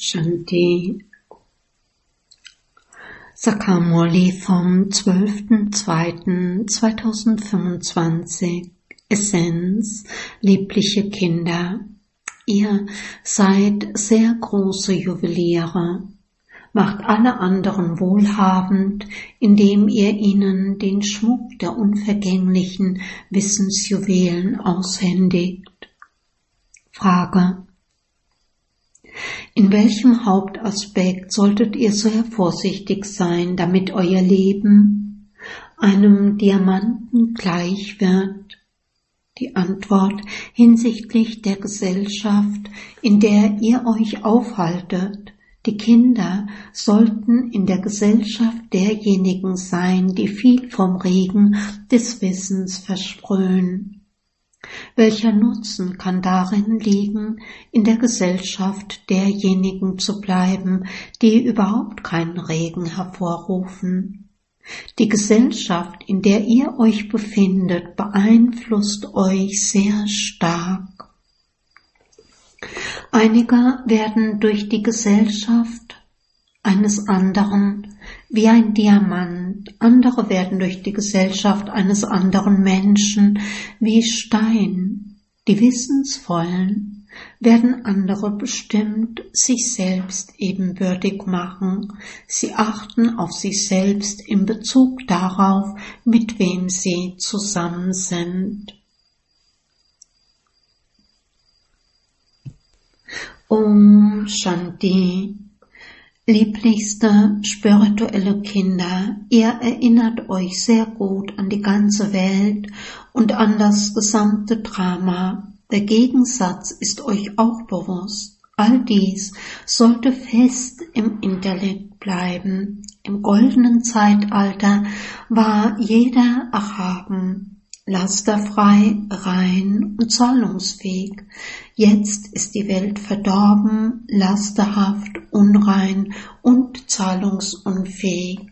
Shanti. Sakamurli vom 12.02.2025. Essenz, liebliche Kinder. Ihr seid sehr große Juweliere. Macht alle anderen wohlhabend, indem ihr ihnen den Schmuck der unvergänglichen Wissensjuwelen aushändigt. Frage: In welchem Hauptaspekt solltet ihr sehr vorsichtig sein, damit euer Leben einem Diamanten gleich wird? Die Antwort: hinsichtlich der Gesellschaft, in der ihr euch aufhaltet. Die Kinder sollten in der Gesellschaft derjenigen sein, die viel vom Regen des Wissens versprühen. Welcher Nutzen kann darin liegen, in der Gesellschaft derjenigen zu bleiben, die überhaupt keinen Regen hervorrufen? Die Gesellschaft, in der ihr euch befindet, beeinflusst euch sehr stark. Einige werden durch die Gesellschaft eines anderen wie ein Diamant, andere werden durch die Gesellschaft eines anderen Menschen wie Stein. Die Wissensvollen werden andere bestimmt sich selbst ebenbürtig machen. Sie achten auf sich selbst in Bezug darauf, mit wem sie zusammen sind. Om Shanti. Lieblichste spirituelle Kinder, ihr erinnert euch sehr gut an die ganze Welt und an das gesamte Drama. Der Gegensatz ist euch auch bewusst. All dies sollte fest im Intellekt bleiben. Im goldenen Zeitalter war jeder erhaben, lasterfrei, rein und zahlungsfähig. Jetzt ist die Welt verdorben, lasterhaft, unrein und zahlungsunfähig.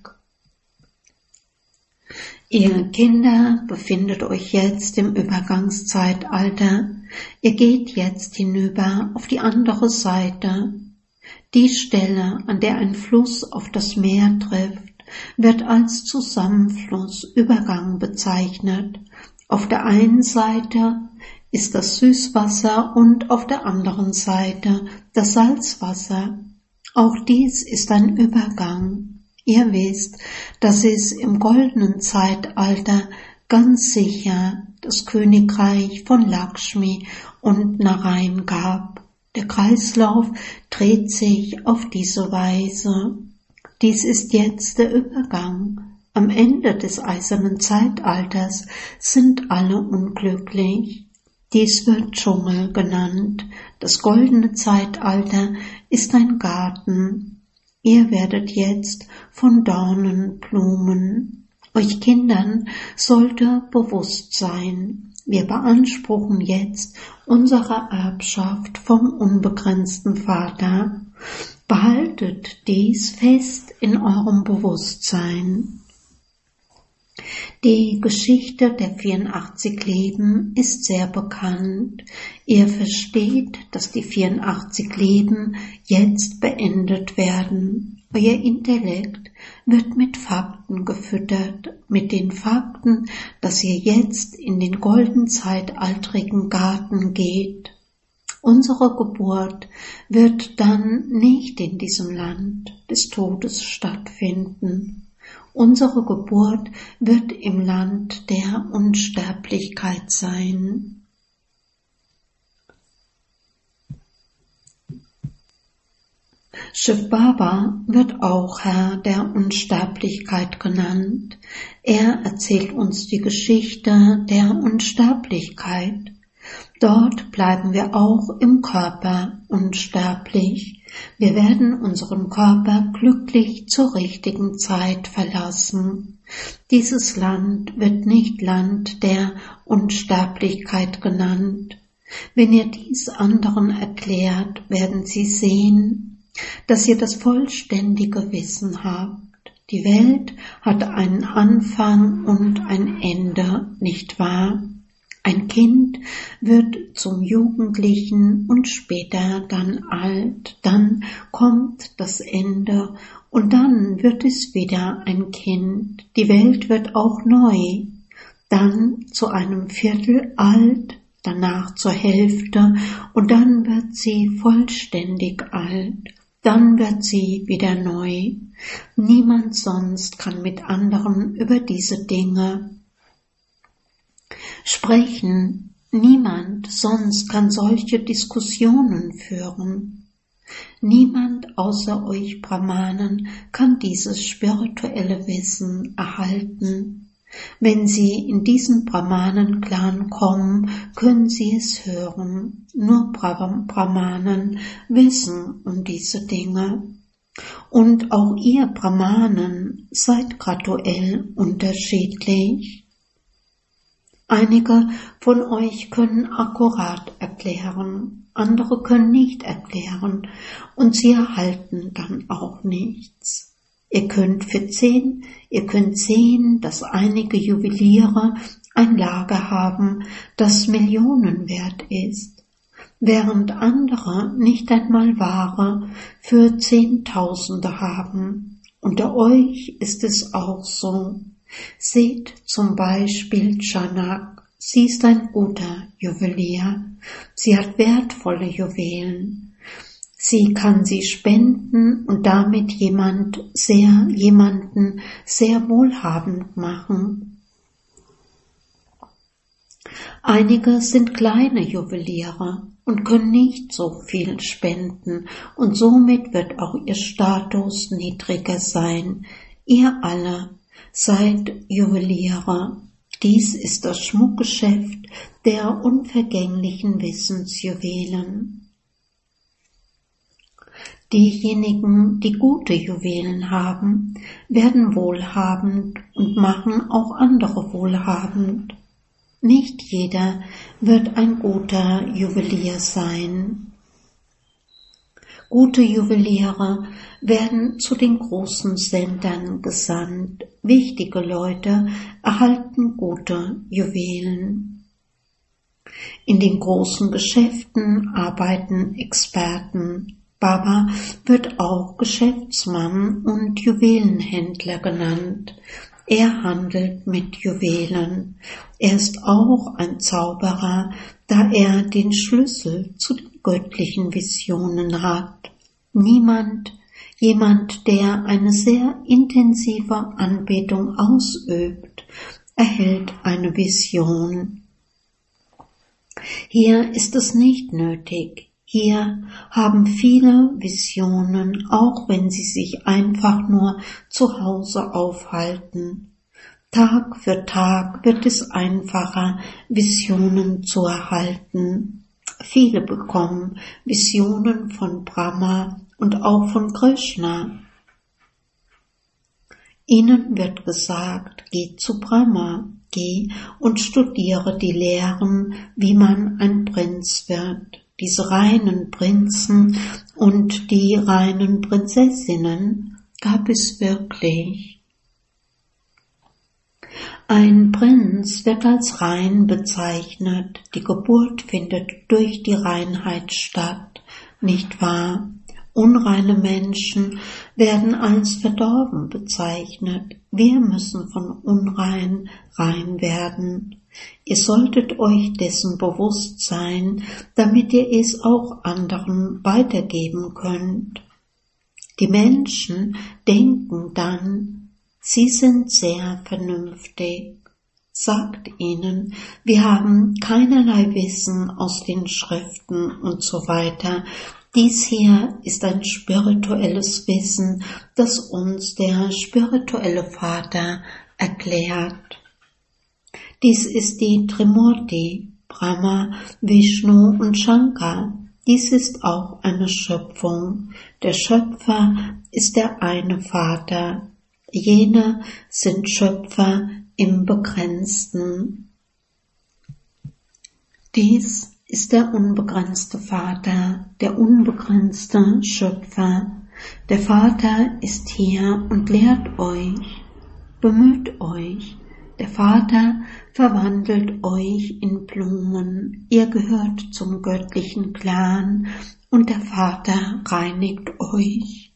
Ihr Kinder befindet euch jetzt im Übergangszeitalter. Ihr geht jetzt hinüber auf die andere Seite. Die Stelle, an der ein Fluss auf das Meer trifft, wird als Zusammenfluss, Übergang bezeichnet. Auf der einen Seite ist das Süßwasser und auf der anderen Seite das Salzwasser. Auch dies ist ein Übergang. Ihr wisst, dass es im goldenen Zeitalter ganz sicher das Königreich von Lakshmi und Narayan gab. Der Kreislauf dreht sich auf diese Weise. Dies ist jetzt der Übergang. Am Ende des eisernen Zeitalters sind alle unglücklich. Dies wird Dschungel genannt. Das goldene Zeitalter ist ein Garten. Ihr werdet jetzt von Dornen blumen. Euch Kindern sollte bewusst sein, wir beanspruchen jetzt unsere Erbschaft vom unbegrenzten Vater. Behaltet dies fest in eurem Bewusstsein. Die Geschichte der 84 Leben ist sehr bekannt. Ihr versteht, dass die 84 Leben jetzt beendet werden. Euer Intellekt wird mit Fakten gefüttert, mit den Fakten, dass ihr jetzt in den golden zeitaltrigen Garten geht. Unsere Geburt wird dann nicht in diesem Land des Todes stattfinden. Unsere Geburt wird im Land der Unsterblichkeit sein. Shiv Baba wird auch Herr der Unsterblichkeit genannt. Er erzählt uns die Geschichte der Unsterblichkeit. Dort bleiben wir auch im Körper unsterblich. Wir werden unseren Körper glücklich zur richtigen Zeit verlassen. Dieses Land wird nicht Land der Unsterblichkeit genannt. Wenn ihr dies anderen erklärt, werden sie sehen, dass ihr das vollständige Wissen habt. Die Welt hat einen Anfang und ein Ende, nicht wahr? Ein Kind wird zum Jugendlichen und später dann alt, dann kommt das Ende und dann wird es wieder ein Kind. Die Welt wird auch neu, dann zu einem Viertel alt, danach zur Hälfte und dann wird sie vollständig alt. Dann wird sie wieder neu. Niemand sonst kann mit anderen über diese Dinge sprechen. Niemand sonst kann solche Diskussionen führen. Niemand außer euch Brahmanen kann dieses spirituelle Wissen erhalten. Wenn Sie in diesen Brahmanen-Clan kommen, können Sie es hören. Nur Brahmanen wissen um diese Dinge. Und auch ihr Brahmanen seid graduell unterschiedlich. Einige von euch können akkurat erklären, andere können nicht erklären und sie erhalten dann auch nichts. Ihr könnt sehen, dass einige Juweliere ein Lager haben, das Millionen wert ist, während andere nicht einmal Ware für Zehntausende haben. Unter euch ist es auch so. Seht zum Beispiel Chanak, sie ist ein guter Juwelier, sie hat wertvolle Juwelen. Sie kann sie spenden und damit jemanden sehr wohlhabend machen. Einige sind kleine Juweliere und können nicht so viel spenden und somit wird auch ihr Status niedriger sein. Ihr alle seid Juweliere. Dies ist das Schmuckgeschäft der unvergänglichen Wissensjuwelen. Diejenigen, die gute Juwelen haben, werden wohlhabend und machen auch andere wohlhabend. Nicht jeder wird ein guter Juwelier sein. Gute Juweliere werden zu den großen Sendern gesandt. Wichtige Leute erhalten gute Juwelen. In den großen Geschäften arbeiten Experten. Baba wird auch Geschäftsmann und Juwelenhändler genannt. Er handelt mit Juwelen. Er ist auch ein Zauberer, da er den Schlüssel zu den göttlichen Visionen hat. Jemand, der eine sehr intensive Anbetung ausübt, erhält eine Vision. Hier ist es nicht nötig. Hier haben viele Visionen, auch wenn sie sich einfach nur zu Hause aufhalten. Tag für Tag wird es einfacher, Visionen zu erhalten. Viele bekommen Visionen von Brahma und auch von Krishna. Ihnen wird gesagt, geh zu Brahma, geh und studiere die Lehren, wie man ein Prinz wird. Diese reinen Prinzen und die reinen Prinzessinnen gab es wirklich. Ein Prinz wird als rein bezeichnet. Die Geburt findet durch die Reinheit statt, nicht wahr? Unreine Menschen werden als verdorben bezeichnet. Wir müssen von unrein rein werden. Ihr solltet euch dessen bewusst sein, damit ihr es auch anderen weitergeben könnt. Die Menschen denken dann, sie sind sehr vernünftig. Sagt ihnen, wir haben keinerlei Wissen aus den Schriften und so weiter. Dies hier ist ein spirituelles Wissen, das uns der spirituelle Vater erklärt. Dies ist die Trimurti, Brahma, Vishnu und Shankar. Dies ist auch eine Schöpfung. Der Schöpfer ist der eine Vater. Jene sind Schöpfer im Begrenzten. Dies ist der unbegrenzte Vater, der unbegrenzte Schöpfer. Der Vater ist hier und lehrt euch. Bemüht euch, Der Vater verwandelt euch in Blumen, ihr gehört zum göttlichen Clan und der Vater reinigt euch.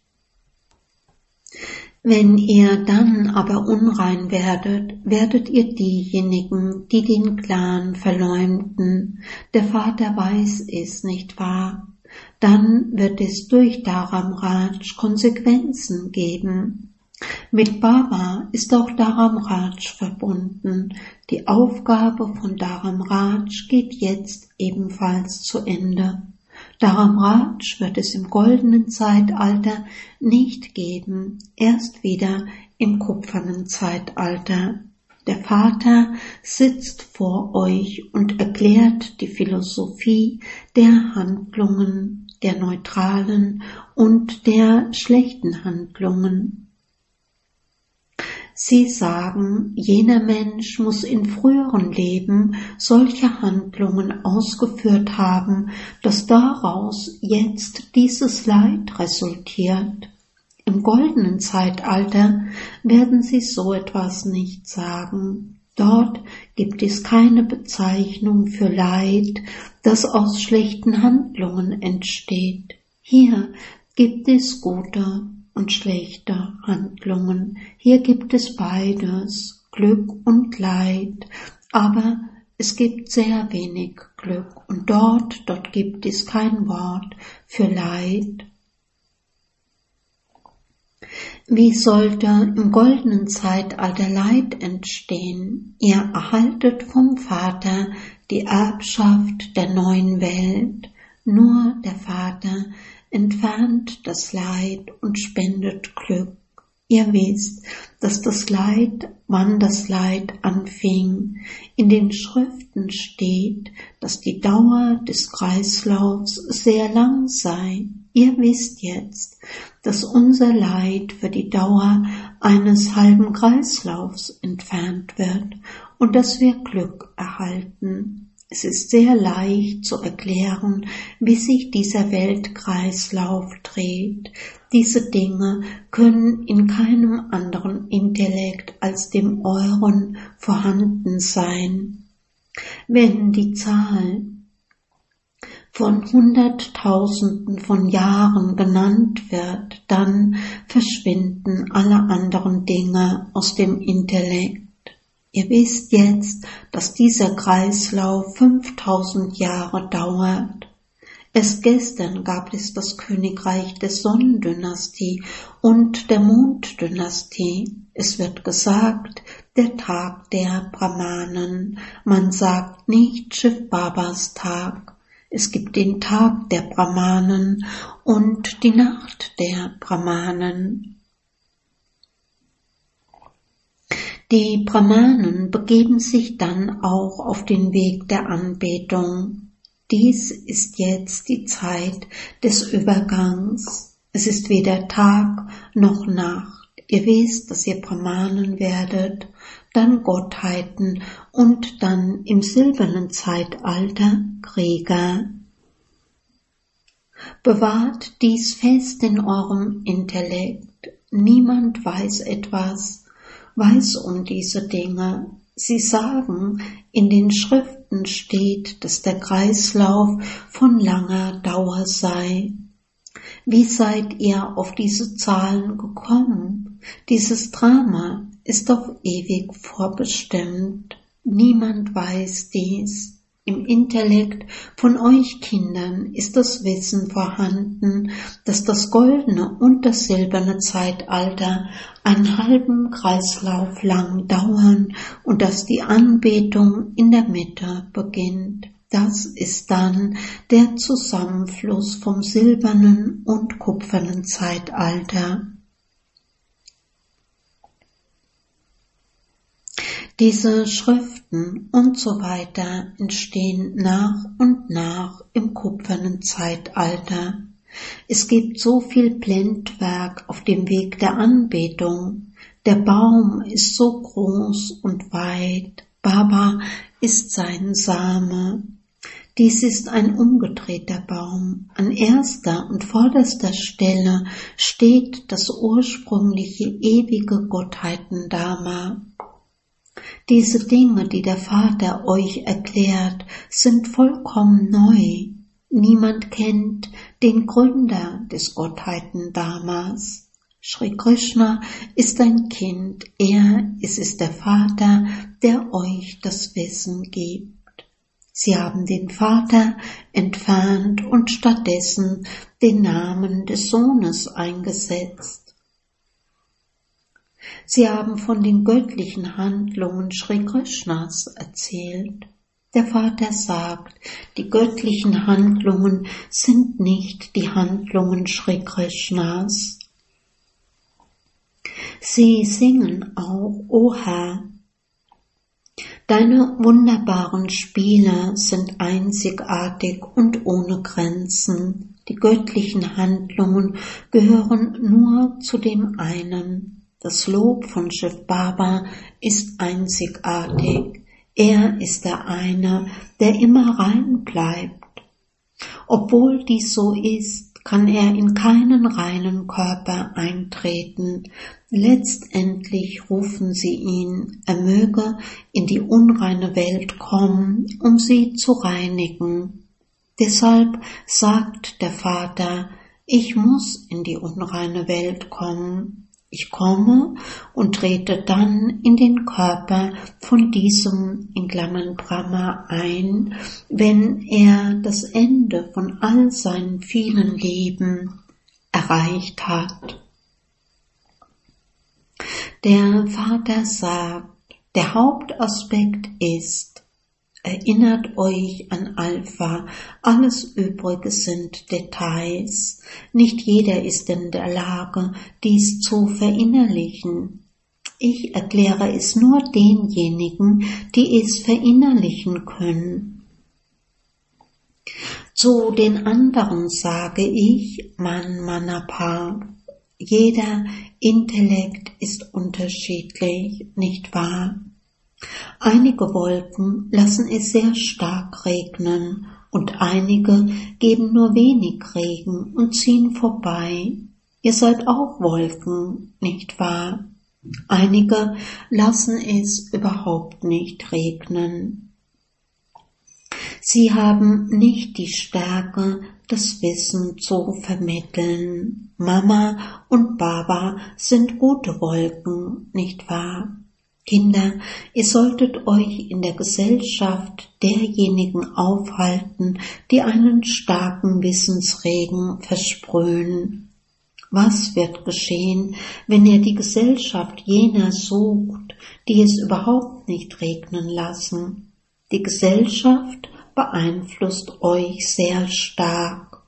Wenn ihr dann aber unrein werdet ihr diejenigen, die den Clan verleumden. Der Vater weiß es, nicht wahr? Dann wird es durch Dharam Raj Konsequenzen geben. Mit Baba ist auch Dharam Raj verbunden. Die Aufgabe von Dharam Raj geht jetzt ebenfalls zu Ende. Dharam Raj wird es im goldenen Zeitalter nicht geben, erst wieder im kupfernen Zeitalter. Der Vater sitzt vor euch und erklärt die Philosophie der Handlungen, der neutralen und der schlechten Handlungen. Sie sagen, jener Mensch muss in früheren Leben solche Handlungen ausgeführt haben, dass daraus jetzt dieses Leid resultiert. Im goldenen Zeitalter werden sie so etwas nicht sagen. Dort gibt es keine Bezeichnung für Leid, das aus schlechten Handlungen entsteht. Hier gibt es gute und schlechte Handlungen. Hier gibt es beides, Glück und Leid, aber es gibt sehr wenig Glück und dort gibt es kein Wort für Leid. Wie sollte im goldenen Zeitalter Leid entstehen? Ihr erhaltet vom Vater die Erbschaft der neuen Welt. Nur der Vater entfernt das Leid und spendet Glück. Ihr wisst, dass wann das Leid anfing. In den Schriften steht, dass die Dauer des Kreislaufs sehr lang sei. Ihr wisst jetzt, dass unser Leid für die Dauer eines halben Kreislaufs entfernt wird und dass wir Glück erhalten. Es ist sehr leicht zu erklären, wie sich dieser Weltkreislauf dreht. Diese Dinge können in keinem anderen Intellekt als dem euren vorhanden sein. Wenn die Zahl von Hunderttausenden von Jahren genannt wird, dann verschwinden alle anderen Dinge aus dem Intellekt. Ihr wisst jetzt, dass dieser Kreislauf 5000 Jahre dauert. Erst gestern gab es das Königreich der Sonnendynastie und der Monddynastie. Es wird gesagt, der Tag der Brahmanen. Man sagt nicht Shiv Babas Tag. Es gibt den Tag der Brahmanen und die Nacht der Brahmanen. Die Brahmanen begeben sich dann auch auf den Weg der Anbetung. Dies ist jetzt die Zeit des Übergangs. Es ist weder Tag noch Nacht. Ihr wisst, dass ihr Brahmanen werdet, dann Gottheiten und dann im silbernen Zeitalter Krieger. Bewahrt dies fest in eurem Intellekt. Niemand weiß um diese Dinge. Sie sagen, in den Schriften steht, dass der Kreislauf von langer Dauer sei. Wie seid ihr auf diese Zahlen gekommen? Dieses Drama ist auf ewig vorbestimmt. Niemand weiß dies. Im Intellekt von euch Kindern ist das Wissen vorhanden, dass das goldene und das silberne Zeitalter einen halben Kreislauf lang dauern und dass die Anbetung in der Mitte beginnt. Das ist dann der Zusammenfluss vom silbernen und kupfernen Zeitalter. Diese Schriften und so weiter entstehen nach und nach im kupfernen Zeitalter. Es gibt so viel Blendwerk auf dem Weg der Anbetung. Der Baum ist so groß und weit. Baba ist sein Same. Dies ist ein umgedrehter Baum. An erster und vorderster Stelle steht das ursprüngliche ewige Gottheitendharma. Diese Dinge, die der Vater euch erklärt, sind vollkommen neu. Niemand kennt den Gründer des Gottheiten-Dhamas. Shri Krishna ist ein Kind, es ist der Vater, der euch das Wissen gibt. Sie haben den Vater entfernt und stattdessen den Namen des Sohnes eingesetzt. Sie haben von den göttlichen Handlungen Shri Krishnas erzählt. Der Vater sagt, die göttlichen Handlungen sind nicht die Handlungen Shri Krishnas. Sie singen auch, O Herr, deine wunderbaren Spiele sind einzigartig und ohne Grenzen. Die göttlichen Handlungen gehören nur zu dem einen. Das Lob von Shiv Baba ist einzigartig. Er ist der eine, der immer rein bleibt. Obwohl dies so ist, kann er in keinen reinen Körper eintreten. Letztendlich rufen sie ihn, er möge in die unreine Welt kommen, um sie zu reinigen. Deshalb sagt der Vater, ich muss in die unreine Welt kommen. Ich komme und trete dann in den Körper von diesem in Klammern Brahma ein, wenn er das Ende von all seinen vielen Leben erreicht hat. Der Vater sagt, der Hauptaspekt ist, erinnert euch an Alpha, alles Übrige sind Details. Nicht jeder ist in der Lage, dies zu verinnerlichen. Ich erkläre es nur denjenigen, die es verinnerlichen können. Zu den anderen sage ich, Manapa. Jeder Intellekt ist unterschiedlich, nicht wahr? Einige Wolken lassen es sehr stark regnen und einige geben nur wenig Regen und ziehen vorbei. Ihr seid auch Wolken, nicht wahr? Einige lassen es überhaupt nicht regnen. Sie haben nicht die Stärke, das Wissen zu vermitteln. Mama und Baba sind gute Wolken, nicht wahr? Kinder, ihr solltet euch in der Gesellschaft derjenigen aufhalten, die einen starken Wissensregen versprühen. Was wird geschehen, wenn ihr die Gesellschaft jener sucht, die es überhaupt nicht regnen lassen? Die Gesellschaft beeinflusst euch sehr stark.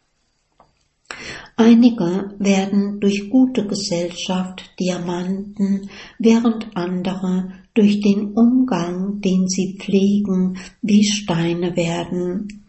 Einige werden durch gute Gesellschaft Diamanten, während andere durch den Umgang, den sie pflegen, wie Steine werden.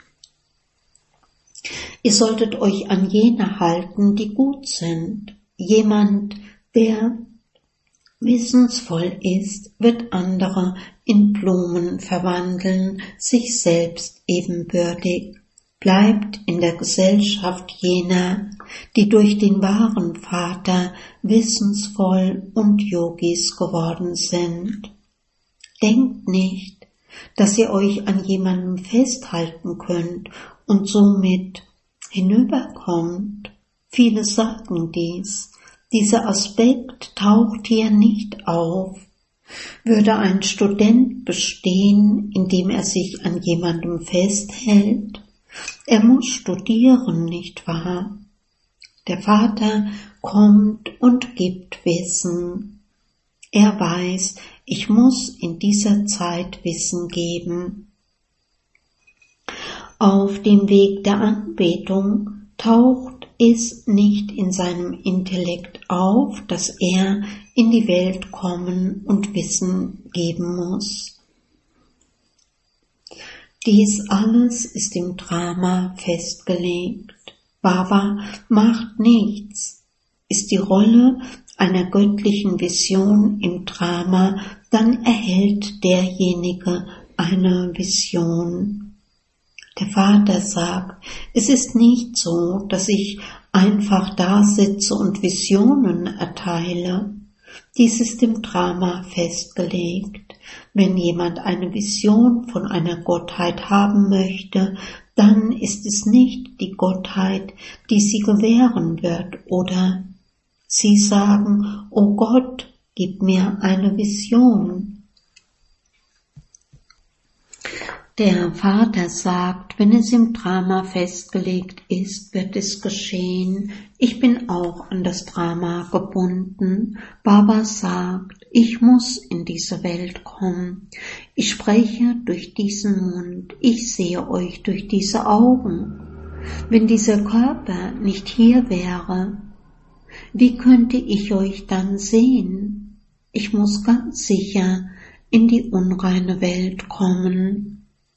Ihr solltet euch an jene halten, die gut sind. Jemand, der wissensvoll ist, wird andere in Blumen verwandeln, sich selbst ebenbürtig. Bleibt in der Gesellschaft jener, die durch den wahren Vater wissensvoll und Yogis geworden sind. Denkt nicht, dass ihr euch an jemandem festhalten könnt und somit hinüberkommt. Viele sagen dies. Dieser Aspekt taucht hier nicht auf. Würde ein Student bestehen, indem er sich an jemandem festhält? Er muss studieren, nicht wahr? Der Vater kommt und gibt Wissen. Er weiß, ich muss in dieser Zeit Wissen geben. Auf dem Weg der Anbetung taucht es nicht in seinem Intellekt auf, dass er in die Welt kommen und Wissen geben muss. Dies alles ist im Drama festgelegt. Baba macht nichts. Ist die Rolle einer göttlichen Vision im Drama, dann erhält derjenige eine Vision. Der Vater sagt, es ist nicht so, dass ich einfach da sitze und Visionen erteile. Dies ist im Drama festgelegt. Wenn jemand eine Vision von einer Gottheit haben möchte, dann ist es nicht die Gottheit, die sie gewähren wird, oder sie sagen, o Gott, gib mir eine Vision. Der Vater sagt, wenn es im Drama festgelegt ist, wird es geschehen. Ich bin auch an das Drama gebunden. Baba sagt, ich muss in diese Welt kommen. Ich spreche durch diesen Mund. Ich sehe euch durch diese Augen. Wenn dieser Körper nicht hier wäre, wie könnte ich euch dann sehen? Ich muss ganz sicher in die unreine Welt kommen.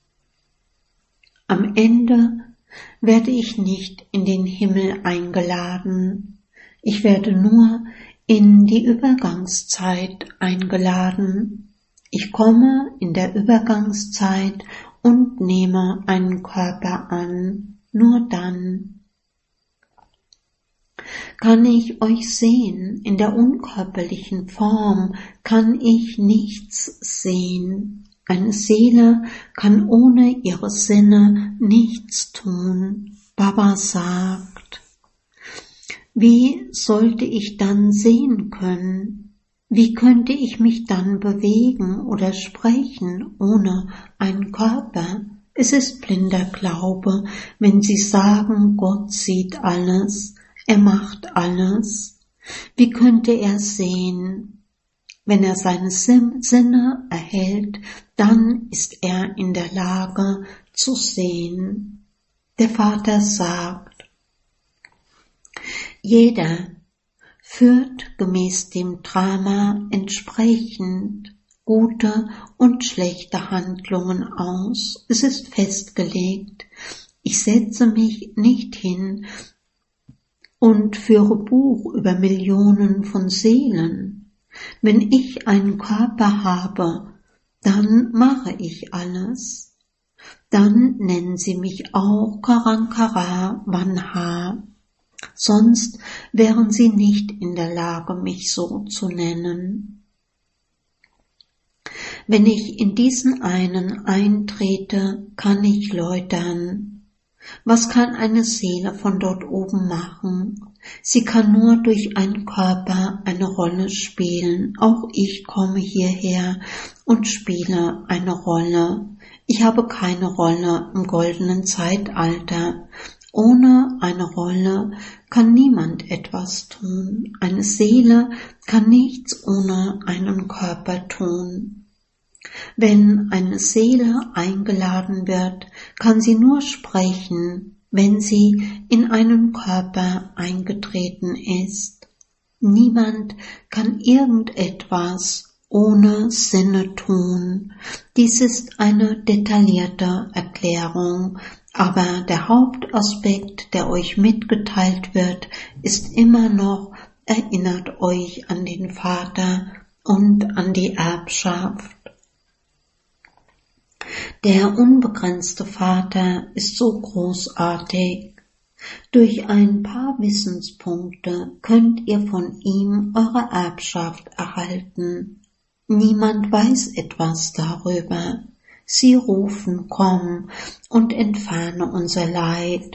Am Ende werde ich nicht in den Himmel eingeladen. Ich werde nur in die Übergangszeit eingeladen. Ich komme in der Übergangszeit und nehme einen Körper an. Nur dann kann ich euch sehen. In der unkörperlichen Form kann ich nichts sehen. Eine Seele kann ohne ihre Sinne nichts tun. Baba sagt, wie sollte ich dann sehen können? Wie könnte ich mich dann bewegen oder sprechen ohne einen Körper? Es ist blinder Glaube, wenn Sie sagen, Gott sieht alles, er macht alles. Wie könnte er sehen? Wenn er seine Sinne erhält, dann ist er in der Lage zu sehen. Der Vater sagt, jeder führt gemäß dem Drama entsprechend gute und schlechte Handlungen aus. Es ist festgelegt. Ich setze mich nicht hin und führe Buch über Millionen von Seelen. Wenn ich einen Körper habe, dann mache ich alles. Dann nennen sie mich auch Karankara Vanha. Sonst wären sie nicht in der Lage, mich so zu nennen. Wenn ich in diesen einen eintrete, kann ich läutern. Was kann eine Seele von dort oben machen? Sie kann nur durch einen Körper eine Rolle spielen. Auch ich komme hierher und spiele eine Rolle. Ich habe keine Rolle im goldenen Zeitalter. Ohne eine Rolle kann niemand etwas tun. Eine Seele kann nichts ohne einen Körper tun. Wenn eine Seele eingeladen wird, kann sie nur sprechen, wenn sie in einen Körper eingetreten ist. Niemand kann irgendetwas ohne Sinne tun. Dies ist eine detaillierte Erklärung, aber der Hauptaspekt, der euch mitgeteilt wird, ist immer noch, erinnert euch an den Vater und an die Erbschaft. Der unbegrenzte Vater ist so großartig. Durch ein paar Wissenspunkte könnt ihr von ihm eure Erbschaft erhalten. Niemand weiß etwas darüber. Sie rufen, komm und entferne unser Leid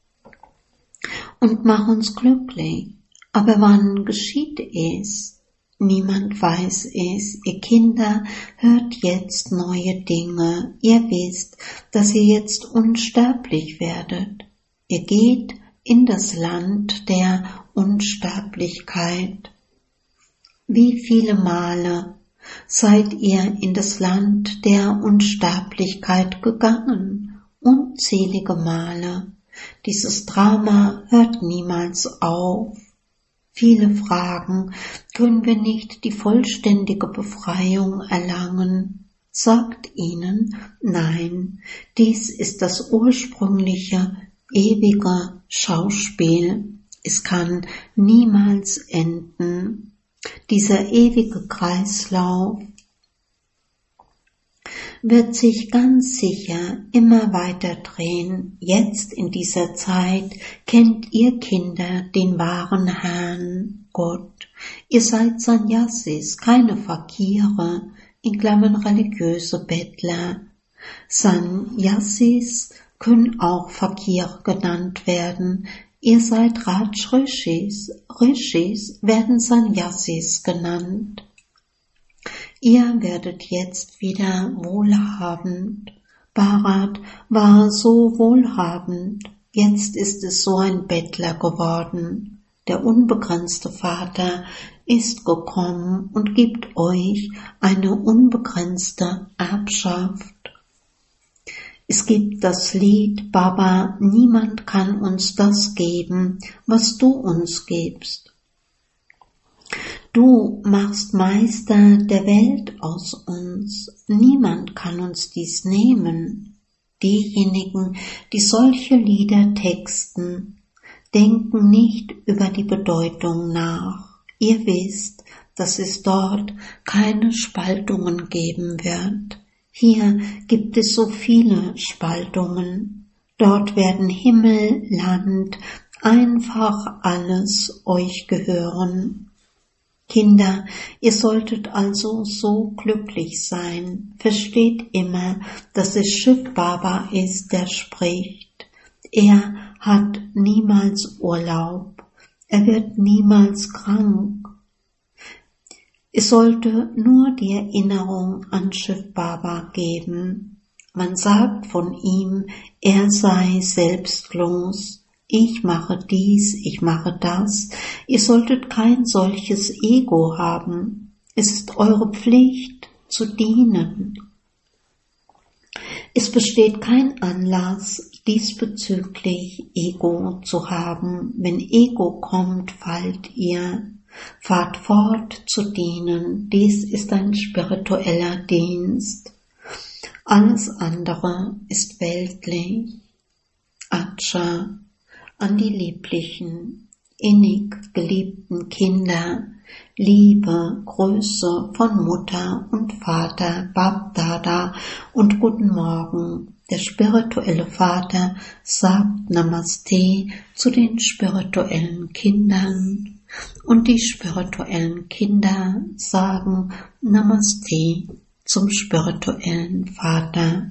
und mach uns glücklich. Aber wann geschieht es? Niemand weiß es. Ihr Kinder, hört jetzt neue Dinge. Ihr wisst, dass ihr jetzt unsterblich werdet. Ihr geht in das Land der Unsterblichkeit. Wie viele Male seid ihr in das Land der Unsterblichkeit gegangen? Unzählige Male. Dieses Drama hört niemals auf. Viele fragen, können wir nicht die vollständige Befreiung erlangen? Sagt ihnen, nein, dies ist das ursprüngliche, ewige Schauspiel. Es kann niemals enden. Dieser ewige Kreislauf. wird sich ganz sicher immer weiter drehen. Jetzt in dieser Zeit kennt ihr Kinder den wahren Herrn Gott. Ihr seid Sannyasis, keine Fakire, in Klammern religiöse Bettler. Sannyasis können auch Fakir genannt werden. Ihr seid Rajrishis, Rishis werden Sannyasis genannt. Ihr werdet jetzt wieder wohlhabend. Bharat war so wohlhabend, jetzt ist es so ein Bettler geworden. Der unbegrenzte Vater ist gekommen und gibt euch eine unbegrenzte Erbschaft. Es gibt das Lied, Baba, niemand kann uns das geben, was du uns gibst. Du machst Meister der Welt aus uns, niemand kann uns dies nehmen. Diejenigen, die solche Lieder texten, denken nicht über die Bedeutung nach. Ihr wisst, dass es dort keine Spaltungen geben wird. Hier gibt es so viele Spaltungen. Dort werden Himmel, Land, einfach alles euch gehören. Kinder, ihr solltet also so glücklich sein. Versteht immer, dass es Shiv Baba ist, der spricht. Er hat niemals Urlaub. Er wird niemals krank. Es sollte nur die Erinnerung an Shiv Baba geben. Man sagt von ihm, er sei selbstlos. Ich mache dies, ich mache das. Ihr solltet kein solches Ego haben. Es ist eure Pflicht, zu dienen. Es besteht kein Anlass, diesbezüglich Ego zu haben. Wenn Ego kommt, fallt ihr. Fahrt fort zu dienen. Dies ist ein spiritueller Dienst. Alles andere ist weltlich. Acha. An die lieblichen, innig geliebten Kinder, Liebe, Grüße von Mutter und Vater, Bab Dada und guten Morgen. Der spirituelle Vater sagt Namaste zu den spirituellen Kindern und die spirituellen Kinder sagen Namaste zum spirituellen Vater.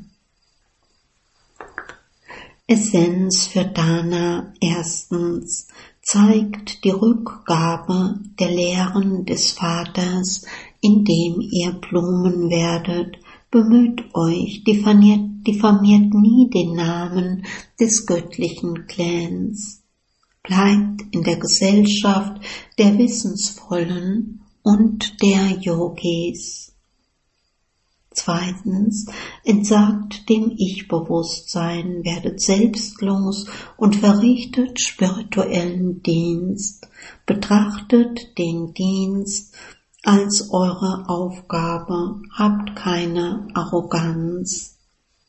Essenz für Dana. Erstens, zeigt die Rückgabe der Lehren des Vaters, indem ihr Blumen werdet. Bemüht euch, diffamiert nie den Namen des göttlichen Clans. Bleibt in der Gesellschaft der Wissensvollen und der Yogis. Zweitens, entsagt dem Ich-Bewusstsein, werdet selbstlos und verrichtet spirituellen Dienst. Betrachtet den Dienst als eure Aufgabe, habt keine Arroganz.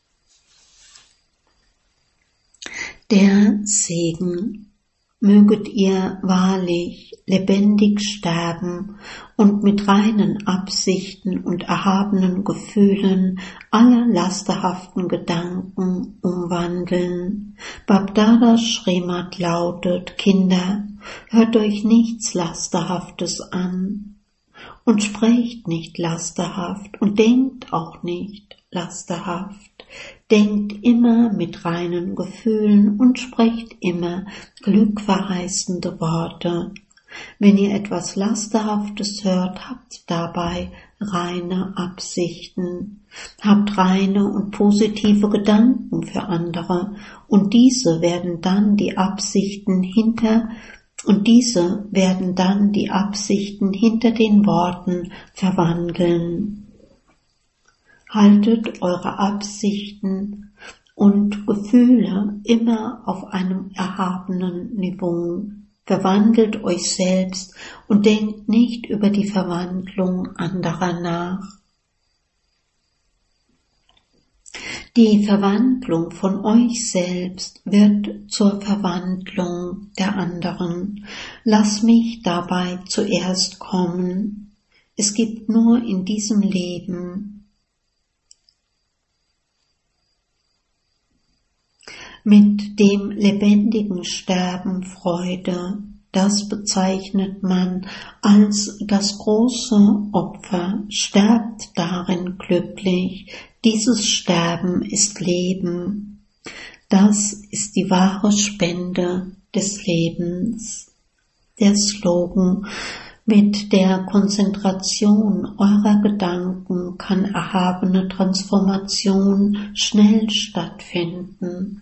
Der Segen. Möget ihr wahrlich lebendig sterben und mit reinen Absichten und erhabenen Gefühlen alle lasterhaften Gedanken umwandeln. Babdadas Srimad lautet, Kinder, hört euch nichts Lasterhaftes an und sprecht nicht lasterhaft und denkt auch nicht lasterhaft. Denkt immer mit reinen Gefühlen und sprecht immer glückverheißende Worte. Wenn ihr etwas Lasterhaftes hört, habt dabei reine Absichten. Habt reine und positive Gedanken für andere und diese werden dann die Absichten hinter den Worten verwandeln. Haltet eure Absichten und Gefühle immer auf einem erhabenen Niveau. Verwandelt euch selbst und denkt nicht über die Verwandlung anderer nach. Die Verwandlung von euch selbst wird zur Verwandlung der anderen. Lass mich dabei zuerst kommen. Es gibt nur in diesem Leben Mit dem lebendigen Sterben Freude, das bezeichnet man als das große Opfer. Sterbt darin glücklich. Dieses Sterben ist Leben. Das ist die wahre Spende des Lebens. Der Slogan: Mit der Konzentration eurer Gedanken kann erhabene Transformation schnell stattfinden.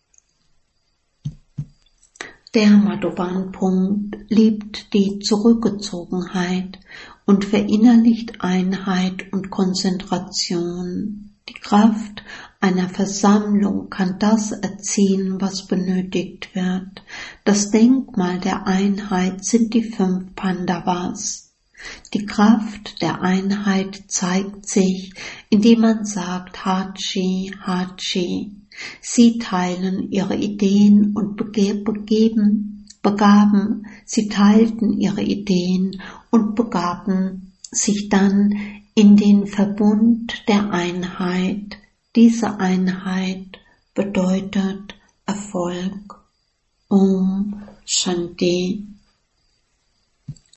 Der Madhuvan-Punkt liebt die Zurückgezogenheit und verinnerlicht Einheit und Konzentration. Die Kraft einer Versammlung kann das erziehen, was benötigt wird. Das Denkmal der Einheit sind die 5 Pandavas. Die Kraft der Einheit zeigt sich, indem man sagt Hachi, Hachi. Sie teilen ihre Ideen und sie teilten ihre Ideen und begaben sich dann in den Verbund der Einheit. Diese Einheit bedeutet Erfolg. Om Shanti.